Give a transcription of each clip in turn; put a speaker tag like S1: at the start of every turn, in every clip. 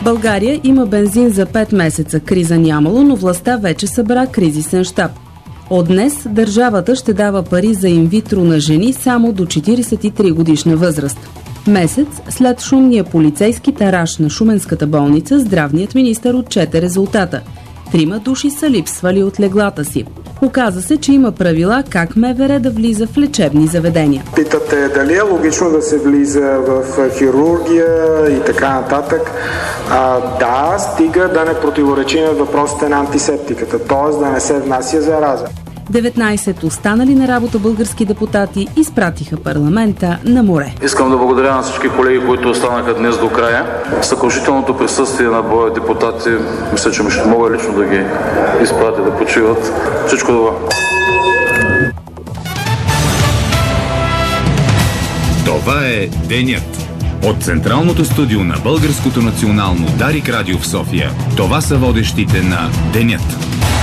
S1: България има бензин за 5 месеца. Криза нямало, но властта вече събра кризисен щаб. От днес държавата ще дава пари за инвитро на жени само до 43 годишна възраст. Месец след шумния полицейски тараж на Шуменската болница, здравният министър отчете резултата. 3 души са липсвали от леглата си. Оказа се, че има правила как МВР да влиза в лечебни заведения.
S2: Питате дали е логично да се влиза в хирургия и така нататък. Да, стига да не противоречи на въпросите на антисептиката, т.е. да не се внася зараза.
S1: 19 останали на работа български депутати изпратиха парламента на море.
S3: Искам да благодаря на всички колеги, които останаха днес до края. Съкрушителното присъствие на броя депутати, мисля, че ще мога лично да ги изпратя да почиват. Всичко добро.
S4: Това е Денят. От Централното студио на Българското национално Дарик Радио в София. Това са водещите на Денят.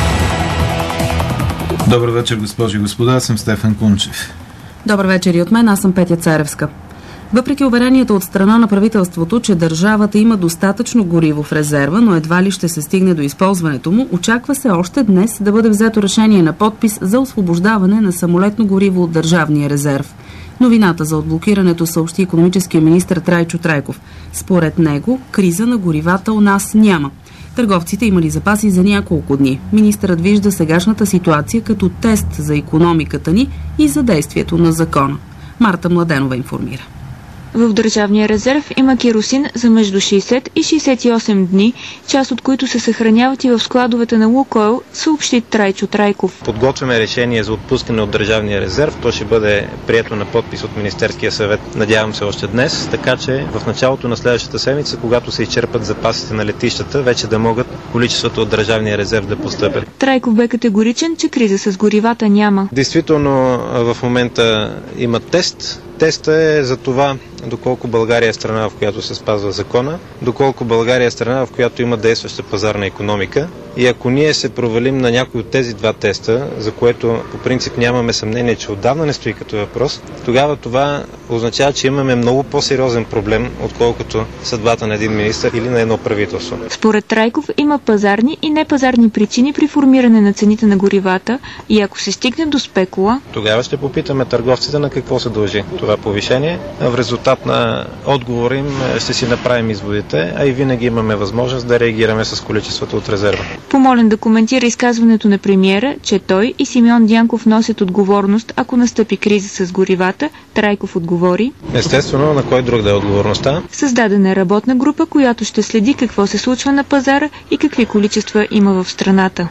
S5: Добър вечер, госпожи и господа, аз съм Стефан Кунчев.
S1: Добър вечер и от мен, аз съм Петя Царевска. Въпреки уверенията от страна на правителството, че държавата има достатъчно гориво в резерва, но едва ли ще се стигне до използването му, очаква се още днес да бъде взето решение на подпис за освобождаване на самолетно гориво от държавния резерв. Новината за отблокирането съобщи икономическия министър Трайчо Трайков. Според него, криза на горивата у нас няма. Търговците имали запаси за няколко дни. Министърът вижда сегашната ситуация като тест за икономиката ни и за действието на закона. Марта Младенова информира.
S6: В Държавния резерв има керосин за между 60 и 68 дни, част от които се съхраняват и в складовете на Лукойл, съобщи Трайчо Трайков.
S7: Подготвяме решение за отпускане от Държавния резерв. То ще бъде прието на подпис от Министерския съвет, надявам се още днес, така че в началото на следващата седмица, когато се изчерпат запасите на летищата, вече да могат количеството от Държавния резерв да постъпят.
S6: Трайков бе категоричен, че криза с горивата няма.
S7: Действително в момента има тест. Тестът е за това доколко България е страна, в която се спазва закона, доколко България е страна, в която има действаща пазарна икономика. И ако ние се провалим на някой от тези два теста, за което по принцип нямаме съмнение, че отдавна не стои като въпрос, тогава това означава, че имаме много по-сериозен проблем, отколкото съдбата на един министър или на едно правителство.
S6: Според Трайков има пазарни и непазарни причини при формиране на цените на горивата и ако се стигне до спекула,
S7: тогава ще попитаме търговците на какво се дължи това повишение. В резултат на отговора им ще си направим изводите, а и винаги имаме възможност да реагираме с количеството от резерва.
S6: Помолен да коментира изказването на премиера, че той и Симеон Дянков носят отговорност, ако настъпи криза с горивата, Трайков отговори:
S7: естествено, на кой друг да е отговорността?
S6: Създадена е работна група, която ще следи какво се случва на пазара и какви количества има в страната.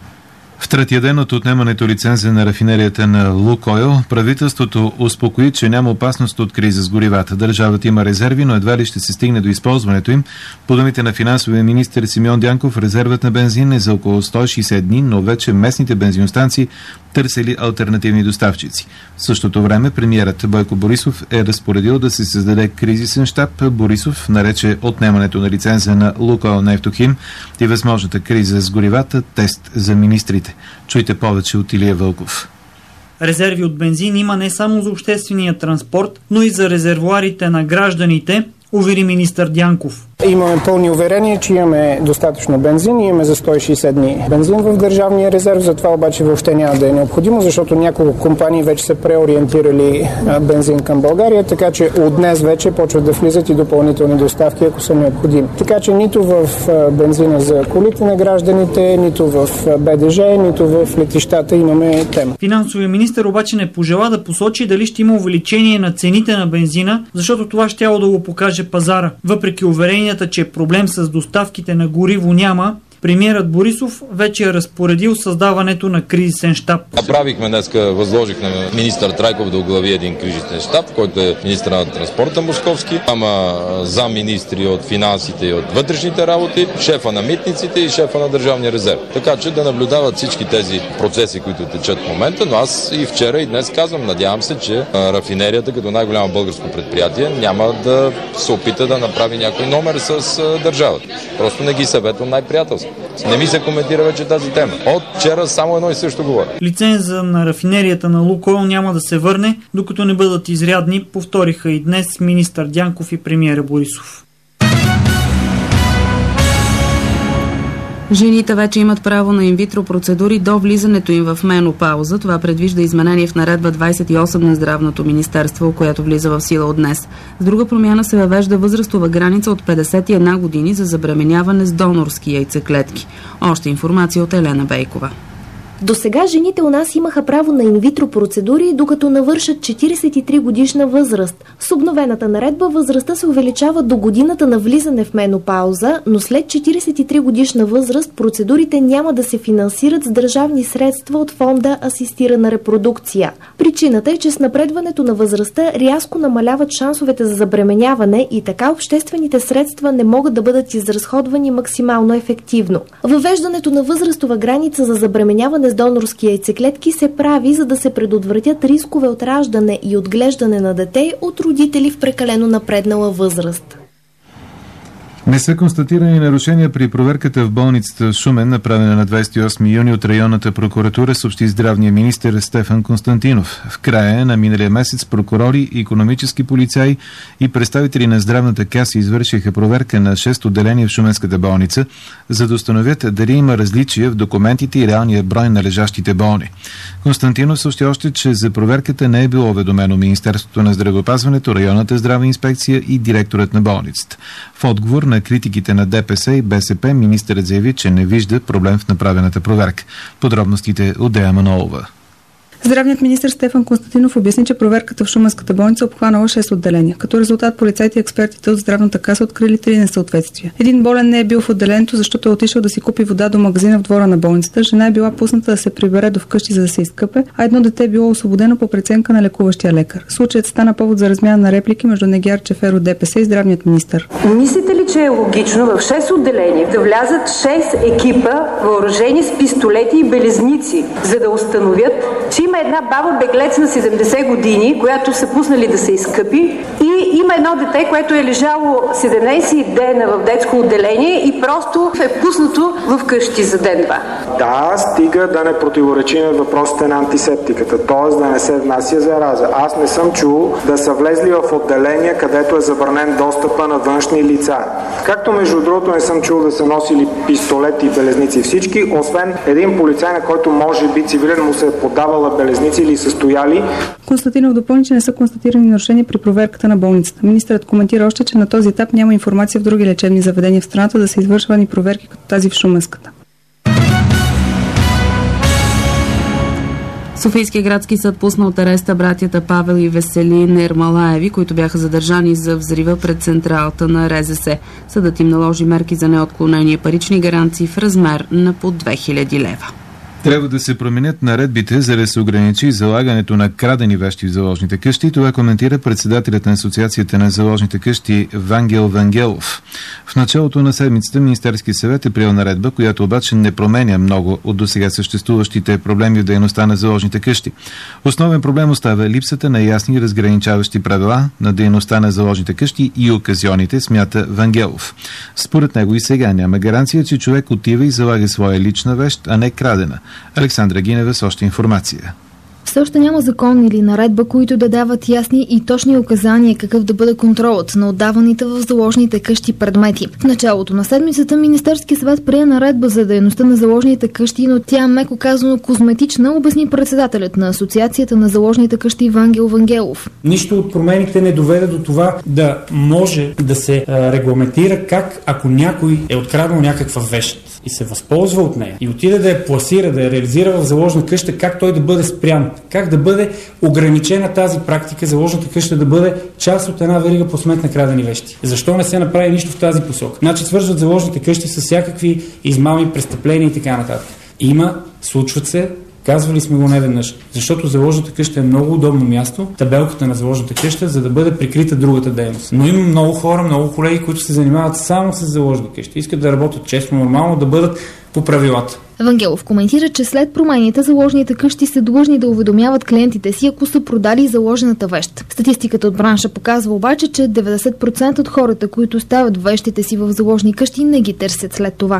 S5: В третия ден от отнемането лицензия на рафинерията на Лукойл, правителството успокои, че няма опасност от криза с горивата. Държавата има резерви, но едва ли ще се стигне до използването им. По думите на финансовия министър Симеон Дянков, резервът на бензин е за около 160 дни, но вече местните бензиностанции търсили алтернативни доставчици. В същото време премиерът Бойко Борисов е разпоредил да се създаде кризисен щаб. Борисов нарече отнемането на лицензия на Лукойл Нефтохим и възможната криза с горивата тест за министрите. Чуйте повече от Илия Вълков.
S8: Резерви от бензин има не само за обществения транспорт, но и за резервоарите на гражданите, увери министър Дянков.
S9: Имаме пълни уверения, че имаме достатъчно бензин и имаме за 160 дни бензин в Държавния резерв, затова обаче въобще няма да е необходимо, защото няколко компании вече са преориентирали бензин към България, така че от днес вече почват да влизат и допълнителни доставки, ако са необходими. Така че нито в бензина за колите на гражданите, нито в БДЖ, нито в летищата имаме тема.
S8: Финансовия министър обаче не пожела да посочи дали ще има увеличение на цените на бензина, защото това щяло да го покаже пазара. Въпреки уверенията, че проблем с доставките на гориво няма, премиерът Борисов вече е разпоредил създаването на кризисен щаб.
S10: Направихме днеска, възложихме на министър Трайков да оглави един кризисен щаб, който е министър на транспорта Московски. Ама замминистри от финансите и от вътрешните работи, шефа на митниците и шефа на Държавния резерв. Така че да наблюдават всички тези процеси, които течат в момента, но аз и вчера и днес казвам, надявам се, че рафинерията като най-голямо българско предприятие няма да се опита да направи някой номер с държавата. Просто не ги съветвам най-приятелски. Не ми се коментира вече тази тема. От вчера само едно и също говоря.
S8: Лиценза на рафинерията на Лукойл няма да се върне, докато не бъдат изрядни, повториха и днес министър Дянков и премиера Борисов.
S1: Жените вече имат право на инвитро процедури до влизането им в менопауза. Това предвижда изменение в наредба 28 на Здравното министерство, която влиза в сила от днес. С друга промяна се въвежда възрастова граница от 51 години за забременяване с донорски яйцеклетки. Още информация от Елена Бейкова.
S11: До сега жените у нас имаха право на инвитро процедури, докато навършат 43 годишна възраст. С обновената наредба възрастта се увеличава до годината на влизане в менопауза, но след 43 годишна възраст процедурите няма да се финансират с държавни средства от фонда асистирана репродукция. Причината е, че с напредването на възрастта рязко намаляват шансовете за забременяване и така обществените средства не могат да бъдат изразходвани максимално ефективно. Въвеждането на възрастова граница за забременяване с донорски яйцеклетки се прави, за да се предотвратят рискове от раждане и отглеждане на дете от родители в прекалено напреднала възраст.
S5: Не са констатирани нарушения при проверката в болницата в Шумен, направена на 28 юни от районната прокуратура, съобщи здравния министър Стефан Константинов. В края на миналия месец прокурори, икономически полицаи и представители на здравната каса извършиха проверка на 6 отделения в Шуменската болница, за да установят дали има различия в документите и реалния брой на лежащите болни. Константинов съобщи още, че за проверката не е било уведомено Министерството на здравеопазването, районната здравна инспекция и директорът на болницата. В отговор на критиките на ДПС и БСП, министърът заяви, че не вижда проблем в направената проверка. Подробностите от Дея Манолова.
S12: Здравният министър Стефан Константинов обясни, че проверката в Шуменската болница обхванала 6 отделения. Като резултат полицайите и експертите от здравната каса открили 3 несъответствия. Един болен не е бил в отделението, защото е отишъл да си купи вода до магазина в двора на болницата. Жена е била пусната да се прибере до вкъщи, за да се изкъпе, а едно дете е било освободено по преценка на лекуващия лекар. Случаят стана повод за размяна на реплики между Негяр Чефер от ДПС и здравният министър.
S13: Мислите ли, че е логично в 6 отделения да влязат 6 екипа, въоръжени с пистолети и белезници, за да установят, че има една баба беглец на 70 години, която са пуснали да се изкъпи, и има едно дете, което е лежало 17 дена в детско отделение и просто е пуснато в къщи за ден-два.
S2: Да, стига да не противоречи на въпросите на антисептиката, т.е. да не се внася зараза. Аз не съм чул да са влезли в отделения, където е забранен достъпа на външни лица. Както между другото не съм чул да са носили пистолети и белезници всички, освен един полицай, на който може би цивилен му се е подавала белезници или са стояли.
S12: Константинов допълни, че не са констатирани нарушения при проверката на болницата. Министърът коментира още, че на този етап няма информация в други лечебни заведения в страната да са извършвани проверки като тази в Шуменската.
S1: Софийския градски съд пусна от ареста братята Павел и Веселин Ермалаеви, които бяха задържани за взрива пред централата на РЗС. Съдът им наложи мерки за неотклонение, парични гаранции в размер на по 2000 лева.
S5: Трябва да се променят наредбите, за да се ограничи залагането на крадени вещи в заложните къщи. Това коментира председателят на Асоциацията на заложните къщи Вангел Вангелов. В началото на седмицата Министерския съвет е приел наредба, която обаче не променя много от досега съществуващите проблеми в дейността на заложните къщи. Основен проблем остава липсата на ясни разграничаващи правила на дейността на заложните къщи и оказионите, смята Вангелов. Според него и сега няма гаранция, че човек отива и залага своя лична вещ, а не крадена. Александра Гинева с още информация.
S11: Все още няма закон или наредба, които да дават ясни и точни указания какъв да бъде контролът на отдаваните в заложните къщи предмети. В началото на седмицата Министерския съвет прие наредба за дейността на заложните къщи, но тя, меко казано, козметична, обясни председателят на Асоциацията на заложните къщи Вангел Вангелов.
S14: Нищо от промените не доведе до това да може да се регламентира как, ако някой е откраднал някаква вещ и се възползва от нея и отиде да я пласира, да я реализира в заложна къща, как той да бъде спрян, как да бъде ограничена тази практика, заложната къща да бъде част от една верига по смет на крадени вещи. Защо не се направи нищо в тази посока? Значи свързват заложните къщи с всякакви измами, престъпления и така нататък. Има, случват се, казвали сме го неведнъж, защото заложната къща е много удобно място, табелката на заложната къща, за да бъде прикрита другата дейност. Но има много хора, много колеги, които се занимават само с заложни къщи. Искат да работят честно, нормално, да бъдат по правилата.
S11: Евангелов коментира, че след промените заложните къщи са длъжни да уведомяват клиентите си, ако са продали заложената вещ. Статистиката от бранша показва обаче, че 90% от хората, които ставят вещите си в заложни къщи, не ги търсят след това.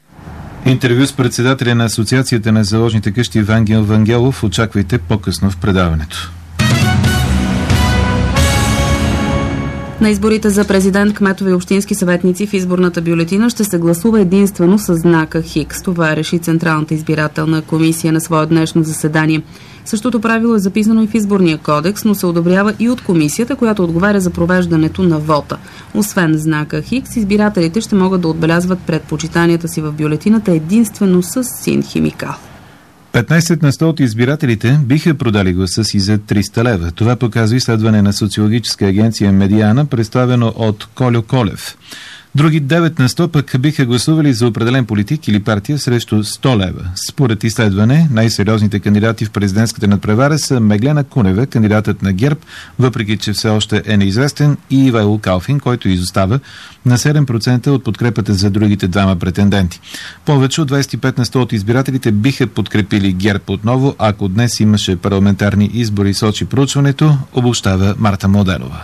S5: Интервю с председателя на Асоциацията на заложните къщи Вангел Вангелов очаквайте по-късно в предаването.
S1: На изборите за президент, кметове и общински съветници в изборната бюлетина ще се гласува единствено с знака Хикс. Това реши Централната избирателна комисия на свое днешно заседание. Същото правило е записано и в изборния кодекс, но се одобрява и от комисията, която отговаря за провеждането на вота. Освен знака Хикс, избирателите ще могат да отбелязват предпочитанията си в бюлетината единствено с син химикал.
S5: 15% от избирателите биха продали гласа си за 300 лева. Това показва изследване на социологическа агенция Медиана, представено от Колю Колев. Други 9% пък биха гласували за определен политик или партия срещу 100 лева. Според изследване, най-сериозните кандидати в президентската надпревара са Меглена Кунева, кандидатът на ГЕРБ, въпреки че все още е неизвестен, и Ивайло Калфин, който изостава на 7% от подкрепата за другите двама претенденти. Повече от 25% от избирателите биха подкрепили ГЕРБ отново, ако днес имаше парламентарни избори, сочи проучването, обобщава Марта Младенова.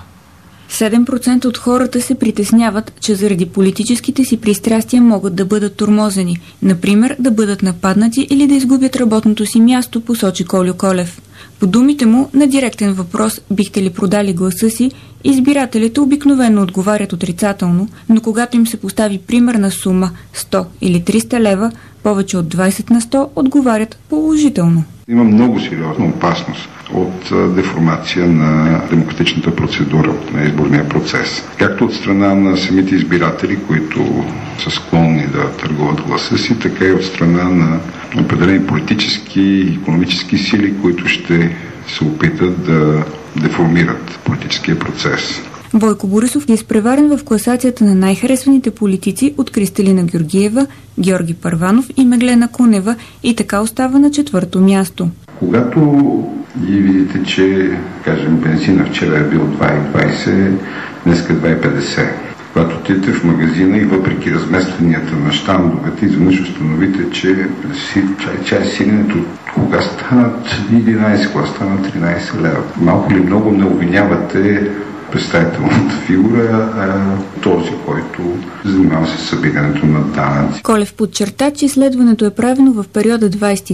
S6: 7% от хората се притесняват, че заради политическите си пристрастия могат да бъдат тормозени, например да бъдат нападнати или да изгубят работното си място, посочи Колю Колев. По думите му, на директен въпрос бихте ли продали гласа си, избирателите обикновено отговарят отрицателно, но когато им се постави примерна сума 100 или 300 лева, повече от 20% отговарят положително.
S15: Има много сериозна опасност от деформация на демократичната процедура на изборния процес. Както от страна на самите избиратели, които са склонни да търгуват гласа си, така и от страна на определени политически и икономически сили, които ще се опитат да деформират политическия процес.
S6: Бойко Борисов е изпреварен в класацията на най-харесваните политици от Кристалина Георгиева, Георги Първанов и Меглена Кунева и така остава на 4-то място.
S15: Когато видите, че, кажем, бензина вчера е бил 2,20, днеска 2,50. Когато отидете в магазина и въпреки разместванията на щандовете, изведнъж установите, че чай синенето кога станат 11, кога станат 13 лева. Малко ли много не обвинявате представителната фигура, този, който занимава се с събирането на данъци.
S6: Колев подчерта, че изследването е правено в периода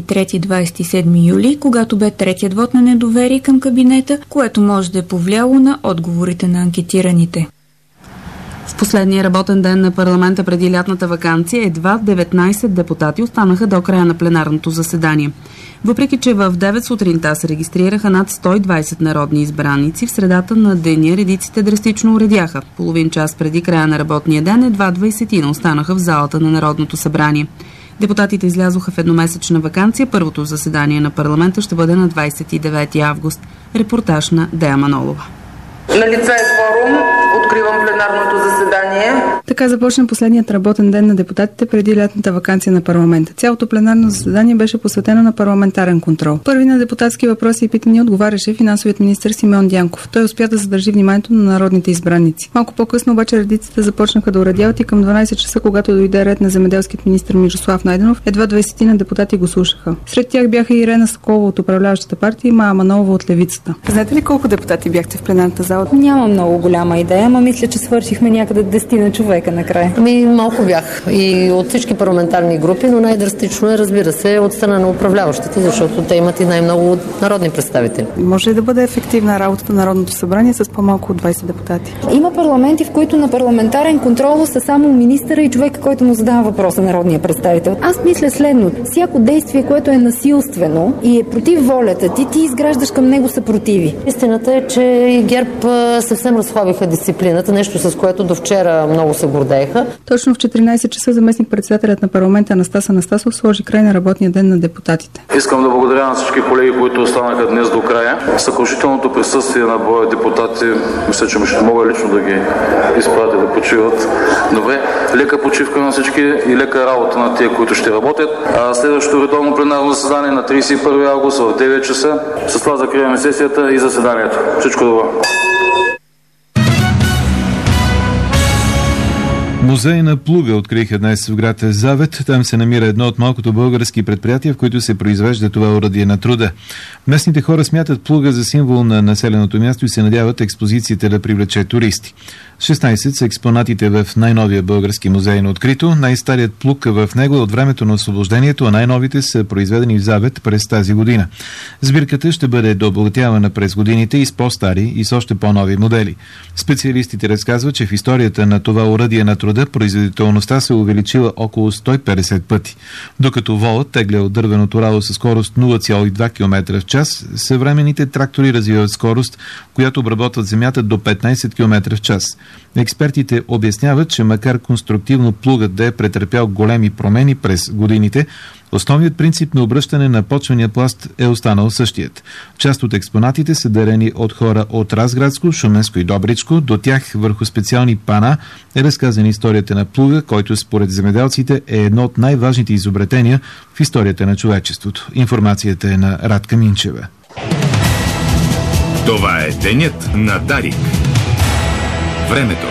S6: 23-27 юли, когато бе третият вод на недоверие към кабинета, което може да е повлияло на отговорите на анкетираните.
S1: В последния работен ден на парламента преди лятната ваканция едва 19 депутати останаха до края на пленарното заседание. Въпреки че в 9 сутринта се регистрираха над 120 народни избраници, в средата на деня редиците драстично уредяха. Половин час преди края на работния ден едва 20 останаха в залата на Народното събрание. Депутатите излязоха в едномесечна ваканция. Първото заседание на парламента ще бъде на 29 август. Репортаж на Дея Манолова.
S16: На лице е кворум. Откривам пленарното заседание.
S12: Така започна последният работен ден на депутатите преди лятната ваканция на парламента. Цялото пленарно заседание беше посветено на парламентарен контрол. Първи на депутатски въпроси и питания отговаряше финансовият министър Симеон Дянков. Той успя да задържи вниманието на народните избраници. Малко по-късно обаче редиците започнаха да уредяват и към 12 часа, когато дойде ред на земеделският министър Мирослав Найденов, едва 20 на депутати го слушаха. Сред тях бяха Ирена Соколова от управляващата партия и Мая Манолова от Левицата. Знаете ли колко депутати бяхте в пленарната зала?
S17: Няма много голяма идея, ама мисля, че свършихме някъде 10 на човека накрая.
S18: Малко бях и от всички парламентарни групи, но най-драстично е, разбира се, от страна на управляващите, защото те имат и най-много народни представители.
S12: Може ли да бъде ефективна работата на Народното събрание с по-малко от 20 депутати?
S17: Има парламенти, в които на парламентарен контрол са само министъра и човека, който му задава въпроса, народния представител. Аз мисля следното. Всяко действие, което е насилствено и е против волята ти изграждаш към него съпротиви.
S18: Истината е, че и ГЕРБ съвсем разхлабиха дисциплината, нещо с което до вчера много се гордееха.
S12: Точно в 14 часа заместник-председателят на парламента Анастас Анастасов сложи край на работния ден на депутатите.
S3: Искам да благодаря на всички колеги, които останаха днес до края. Съкрушителното присъствие на броя депутати, мисля, че ще мога лично да ги изпратя да почиват. Добре, лека почивка на всички и лека работа на тия, които ще работят. Следващото редовно пленарно заседание на 31 август в 9 часа. С това закриваме сесията и заседанието. Всичко добро.
S5: Музей на плуга откриха днес в град Завет. Там се намира едно от малкото български предприятия, в които се произвежда това оръдие на труда. Местните хора смятат плуга за символ на населеното място и се надяват експозицията да привлече туристи. 16 са експонатите в най-новия български музей на открито. Най-старият плук в него е от времето на освобождението, а най-новите са произведени в Завет през тази година. Сбирката ще бъде дообогатявана през годините и с по-стари и с още по-нови модели. Специалистите разказват, че в историята на това оръдие на труда производителността се увеличила около 150 пъти. Докато волът тегля от дървеното радо със скорост 0,2 км в час, съвременните трактори развиват скорост, която обработват земята до 15 км в час. Експертите обясняват, че макар конструктивно плугът да е претърпял големи промени през годините, основният принцип на обръщане на почвения пласт е останал същият. Част от експонатите са дарени от хора от Разградско, Шуменско и Добричко. До тях върху специални пана е разказана историята на плуга, който според земеделците е едно от най-важните изобретения в историята на човечеството. Информацията е на Радка Минчева.
S4: Това е денят на Дарик. Времето.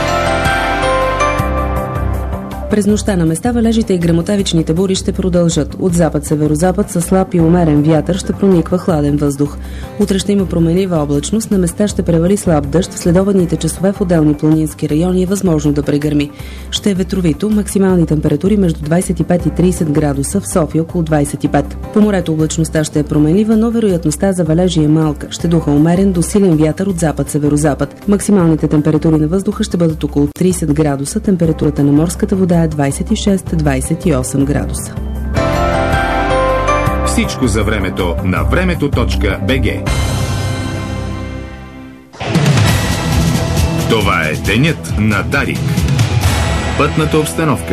S1: През нощта на места валежите и гръмотевичните бури ще продължат. От запад-северозапад със слаб и умерен вятър ще прониква хладен въздух. Утре ще има променлива облачност, на места ще превали слаб дъжд, в следобедните часове в отделни планински райони е възможно да прегърми. Ще е ветровито, максимални температури между 25 и 30 градуса, в София около 25. По морето облачността ще е променлива, но вероятността за валежи е малка. Ще духа умерен до силен вятър от запад-северозапад. Максималните температури на въздуха ще бъдат около 30 градуса, температурата на морската вода е 26-28 градуса.
S4: Всичко за времето на времето.bg. Това е денят на Дарик. Пътната обстановка.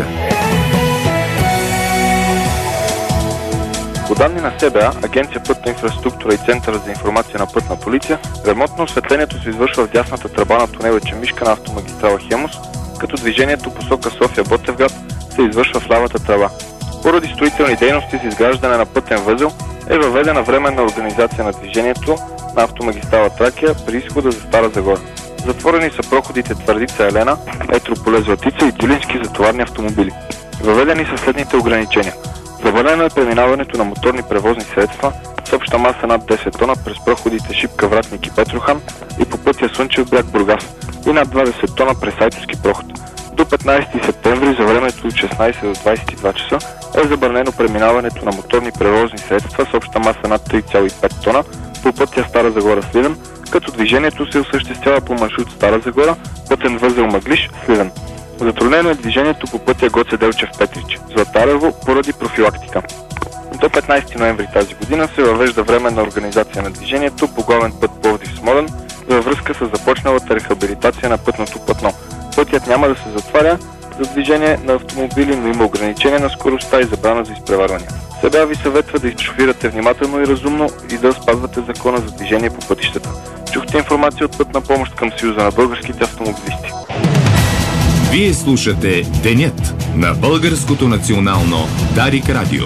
S19: По данни на СБА, Агенция Пътна инфраструктура и Центъра за информация на Пътна полиция, ремонтно осветлението се извършва в дясната тръба на тунел Ечемишка на автомагистрала Хемус, като движението посока София-Ботевград се извършва в лявата тръба. Поради строителни дейности за изграждане на пътен възел е въведена временна организация на движението на автомагистрала Тракия при изхода за Стара Загора. Затворени са проходите Твърдица Елена, Етрополе Златица и Дюлински за товарни автомобили. Въведени са следните ограничения. Забранено е преминаването на моторни превозни средства с обща маса над 10 тона през проходите Шипка, Вратник и Петрохан и по пътя Слънчев бряг, Бургас и над 20 тона през Айтовски проход. До 15 септември за времето от 16 до 22 часа е забранено преминаването на моторни превозни средства с обща маса над 3,5 тона по пътя Стара Загора – Сливен, като движението се осъществява по маршрут Стара Загора, пътен възел Мъглиж – Сливен. Затруднено е движението по пътя Гоце Делчев – Петрич, Златарево поради профилактика. До 15 ноември тази година се въвежда временна организация на движението по главен път Пловдив-Смолян във връзка с започналата рехабилитация на пътното платно. Пътят няма да се затваря за движение на автомобили, но има ограничение на скоростта и забрана за изпреварвания. Сега ви съветва да шофирате внимателно и разумно и да спазвате закона за движение по пътищата. Чухте информация от Пътна помощ към Съюза на българските автомобилисти.
S4: Вие слушате Денят на Българското национално Дарик Радио.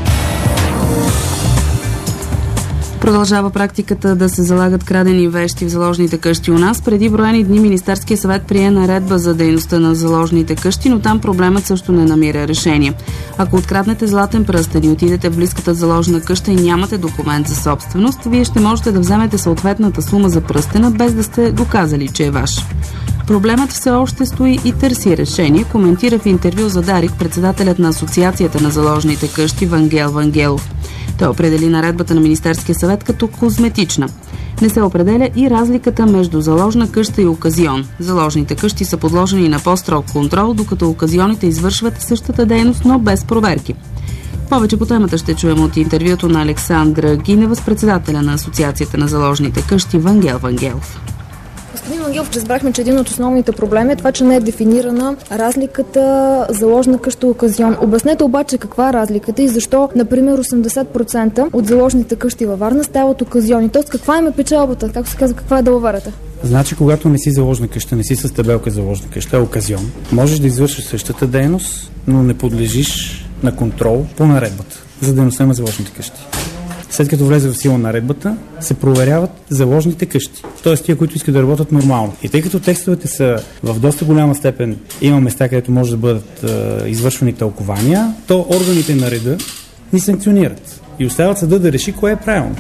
S1: Продължава практиката да се залагат крадени вещи в заложните къщи у нас. Преди броени дни Министерския съвет прие наредба за дейността на заложните къщи, но там проблемът също не намира решение. Ако откраднете златен пръстен и отидете в близката заложена къща и нямате документ за собственост, вие ще можете да вземете съответната сума за пръстена, без да сте доказали, че е ваш. Проблемът все още стои и търси решение, коментира в интервю за Дарик председателят на Асоциацията на заложните къщи Вангел Вангелов. Той определи наредбата на Министерския съвет като козметична. Не се определя и разликата между заложна къща и оказион. Заложните къщи са подложени на по-строг контрол, докато оказионите извършват същата дейност, но без проверки. Повече по темата ще чуем от интервюто на Александра Гинева с председателя на Асоциацията на заложните къщи Вангел Вангелов.
S20: Господин Вангелов, разбрахме, че един от основните проблеми е това, че не е дефинирана разликата заложна къща оказион. Обяснете обаче каква е разликата и защо, например, 80% от заложните къщи във Варна стават оказиони. Тоест, каква им е печалбата? Как се казва, каква е далаверата?
S14: Значи, когато не си заложна къща, не си с табелка заложна къща, е оказион, можеш да извършиш същата дейност, но не подлежиш на контрол по наредбата за дейността на заложните къщи. След като влезе в сила наредбата, се проверяват заложните къщи. т.е. тия, които искат да работят нормално. И тъй като текстовете са в доста голяма степен, има места, където може да бъдат извършвани тълкования, то органите на реда ни санкционират. И оставят съда да реши кое е правилно.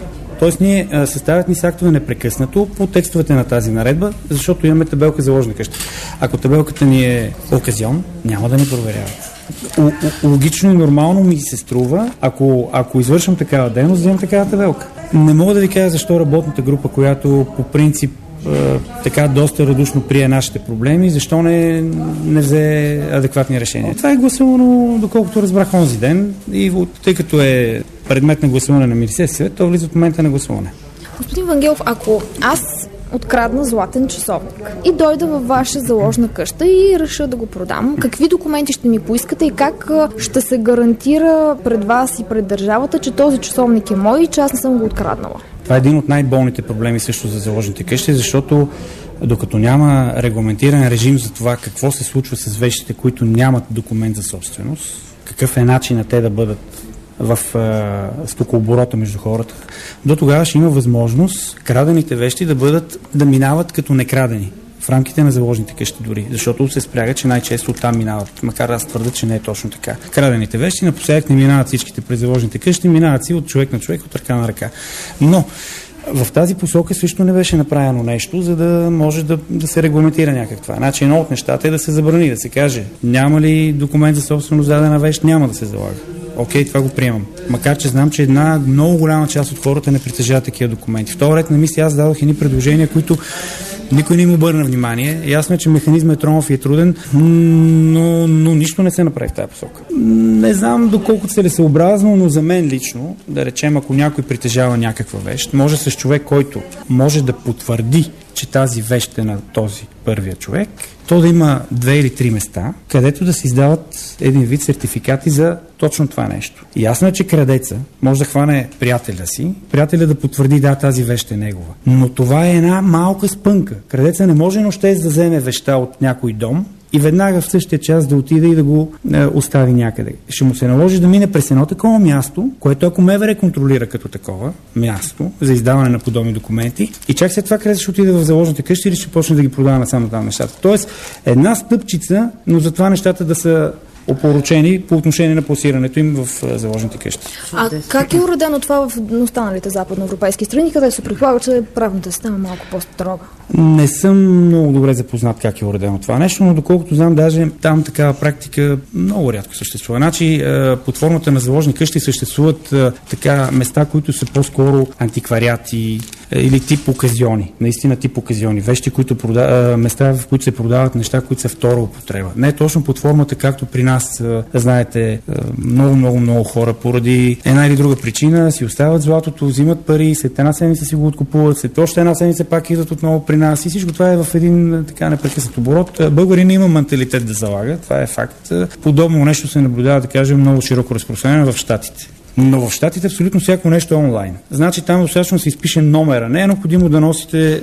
S14: Тоест ние съставят ни с актове непрекъснато по текстовете на тази наредба, защото имаме табелка заложена къща. Ако табелката ни е оказион, няма да ни проверяват. Логично и нормално ми се струва, ако извършвам такава дейност, да имам такава табелка. Не мога да ви кажа защо работната група, която по принцип така доста радушно прие нашите проблеми, защо не взе адекватни решения. Това е гласувано, доколкото разбрах онзи ден, и тъй като е предмет на гласуване на Министерския съвет, то влиза от момента на гласуване.
S20: Господин Вангелов, ако аз открадна златен часовник и дойда във ваша заложна къща и реша да го продам, какви документи ще ми поискате и как ще се гарантира пред вас и пред държавата, че този часовник е мой и че аз не съм го откраднала?
S14: Това е един от най-болните проблеми също за заложните къщи, защото докато няма регламентиран режим за това какво се случва с вещите, които нямат документ за собственост, какъв е начинът те да бъдат в стокооборота между хората, до тогава ще има възможност крадените вещи да минават като некрадени в рамките на заложните къщи дори, защото се спряга, че най-често там минават, макар аз твърда, че не е точно така. Крадените вещи напоследък не минават всичките през заложните къщи, минават си от човек на човек, от ръка на ръка. Но в тази посока също не беше направено нещо, за да може да се регламентира някаква. Значи едно от нещата е да се забрани, да се каже, няма ли документ за собственост дадена вещ, няма да се залага. Окей, това го приемам. Макар че знам, че една много голяма част от хората не притежават такива документи. В този ред на мисли аз дадох едни предложения, които никой не им обърна внимание. Ясно е, че механизмът е тромав и е труден, но нищо не се направи в тази посока. Не знам доколко целесъобразно, но за мен лично, да речем, ако някой притежава някаква вещ, може с човек, който може да потвърди, че тази вещ е на този първия човек, то да има 2 или 3 места, където да се издават един вид сертификати за точно това нещо. Ясно е, че крадеца може да хване приятеля си, приятеля да потвърди, да, тази вещ е негова. Но това е една малка спънка. Крадеца не може нощес да вземе вещта от някой дом и веднага в същия час да отиде и да го остави някъде. Ще му се наложи да мине през едно такова място, което ако МВР контролира като такова място за издаване на подобни документи, и чак след това къде ще отиде в заложните къщи или ще почне да ги продава насам там нещата. Тоест една стъпчица, но за това нещата да са опоручени по отношение на пласирането им в заложните къщи.
S20: А как е уредено това в останалите западноевропейски страни, къде се предполага, че правната система е малко по-строга?
S14: Не съм много добре запознат как е уредено това нещо, но доколкото знам, даже там такава практика много рядко съществува. Значи под формата на заложни къщи съществуват така места, които са по-скоро антиквариати или тип оказиони. Наистина тип оказиони. Вещи, места, в които се продават неща, които са втора употреба. Не е точно под формата, както при нас, знаете, много хора поради една или друга причина си оставят златото, взимат пари, след една седмица си го откупуват, след още една седмица пак идват отново при нас и всичко това е в един така непрекъснат оборот. Българин има менталитет да залага, това е факт. Подобно нещо се наблюдава, да кажем, много широко разпространено в Щатите. Но в Щатите абсолютно всяко нещо е онлайн. Значи там достатъчно се изпише номера. Не е необходимо да носите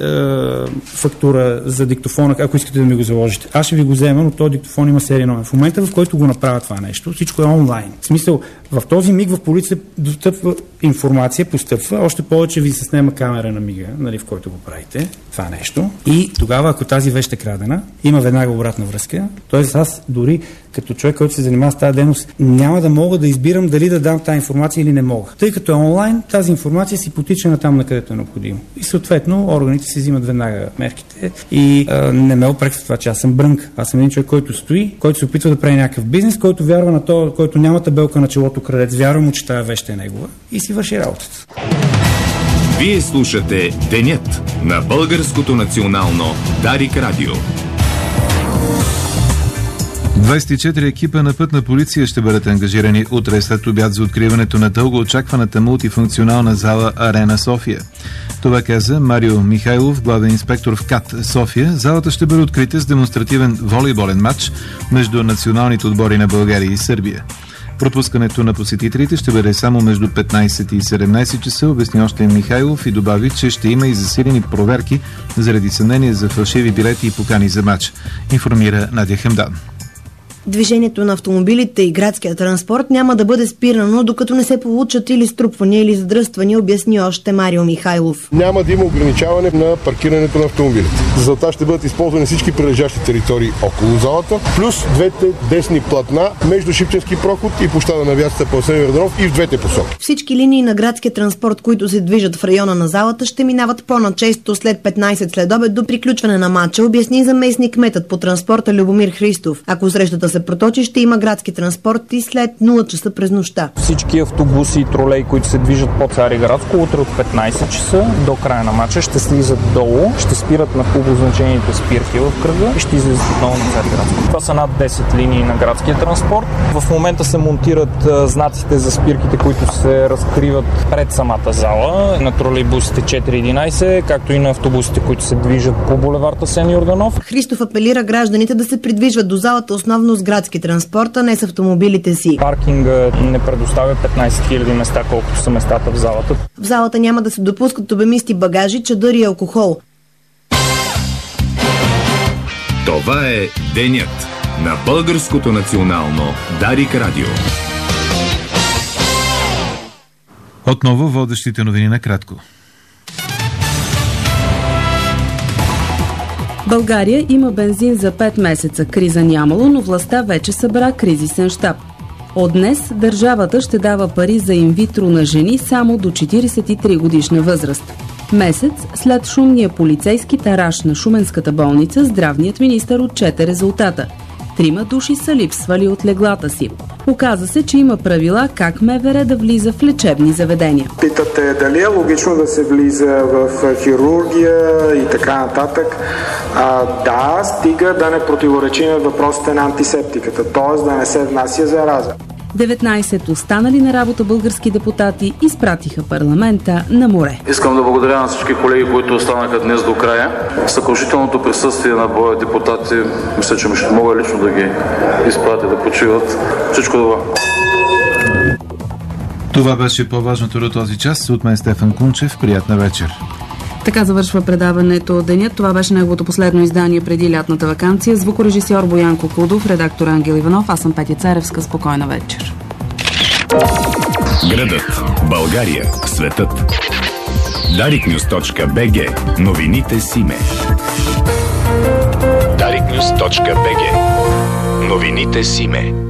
S14: фактура за диктофона, ако искате да ми го заложите. Аз ще ви го взема, но този диктофон има серия номер. В момента, в който го направя това нещо, всичко е онлайн. В смисъл, в този миг в полицията достъпва информация, постъпва, още повече ви се снема камера на мига, нали, в който го правите това нещо. И тогава, ако тази вещ е крадена, има веднага обратна връзка. Тоест аз дори като човек, който се занимава с тази дейност, няма да мога да избирам дали да дам тази информация или не мога. Тъй като е онлайн, тази информация си потича на там, на където е необходимо. И съответно органите си взимат веднага мерките и не ме опреква това, че аз съм брънк. Аз съм един човек, който стои, който се опитва да прави някакъв бизнес, който вярва на то, който няма табелка на челото крадец, вярва му, че тази вещ е негова и си върши работата.
S4: Вие слушате Денят на Българското национално Дарик Радио.
S5: 24 екипа на пътна полиция ще бъдат ангажирани утре след обяд за откриването на дълго очакваната мултифункционална зала Арена София. Това каза Марио Михайлов, главен инспектор в КАТ София. Залата ще бъде открита с демонстративен волейболен матч между националните отбори на България и Сърбия. Пропускането на посетителите ще бъде само между 15 и 17 часа, обясни още Михайлов и добави, че ще има и засилени проверки заради съмнение за фалшиви билети и покани за матч. Информира Надя Хамдан.
S21: Движението на автомобилите и градския транспорт няма да бъде спирано, докато не се получат или струпвания, или задръствания, обясни още Марио Михайлов.
S22: Няма да има ограничаване на паркирането на автомобилите. За това ще бъдат използвани всички прилежащи територии около залата, плюс двете десни платна между Шипченски проход и площада на авиацията по Асен Йорданов и в двете посоки.
S21: Всички линии на градския транспорт, които се движат в района на залата, ще минават по-начесто след 15 следобед до приключване на матча, обясни заместник кметът по транспорта Любомир Христов. Ако срещата се проточи, ще има градски транспорт и след 0 часа през нощта.
S23: Всички автобуси и тролеи, които се движат по Цариградско, утре от 15 часа до края на матча ще слизат долу, ще спират на обозначените спирки в кръга и ще излизат отново на Цариградско. Това са над 10 линии на градския транспорт. В момента се монтират знаците за спирките, които се разкриват пред самата зала. На тролейбусите 411, както и на автобусите, които се движат по булевард Асен Йорданов.
S21: Христов апелира гражданите да се придвижват до залата основно с градски транспорт, а не с автомобилите си.
S23: Паркинга не предоставя 15 000 места, колкото са местата в залата.
S21: В залата няма да се допускат обемисти багажи, чадър и алкохол.
S4: Това е денят на Българското национално Дарик Радио.
S5: Отново водещите новини накратко.
S1: България има бензин за 5 месеца. Криза нямало, но властта вече събра кризисен щаб. От днес държавата ще дава пари за инвитро на жени само до 43 годишна възраст. Месец след шумния полицейски тараж на Шуменската болница, здравният министър отчете резултата. 3 души са липсвали от леглата си. Оказа се, че има правила как МВР да влиза в лечебни заведения.
S2: Питате дали е логично да се влиза в хирургия и така нататък. Да, стига да не противоречи на въпросите на антисептиката, т.е. да не се внася зараза.
S1: 19 останали на работа български депутати изпратиха парламента на море.
S3: Искам да благодаря на всички колеги, които останаха днес до края. Съкрушителното присъствие на броя депутати, мисля, че ще мога лично да ги изпратя да почиват. Всичко добро.
S5: Това беше по-важното до този час. От мен Стефан Кунчев. Приятна вечер.
S1: Така завършва предаването Денят. Това беше неговото последно издание преди лятната ваканция. Звукорежисьор Боян Кокудов, редактор Ангел Иванов. Аз съм Петя Царевска. Спокойна вечер.
S4: Градът, България, светът. dariknews.bg. Новините с име. dariknews.bg. Новините с име.